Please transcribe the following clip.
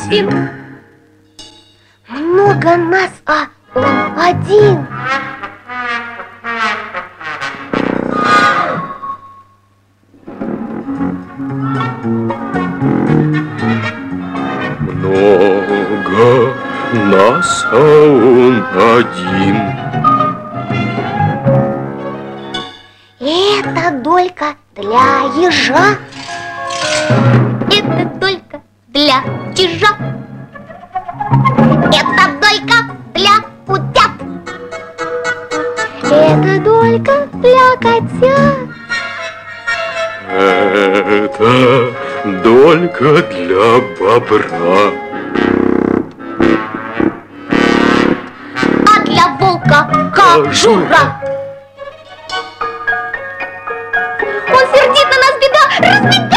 апельсин. Много нас, а он один. Много нас, а он один. Это долька для ежа. Это только для чижа. Это долька для утят. Это долька для котят. Это долька для бобра. А для волка кожура. Он сердит на нас, беда, разбеда.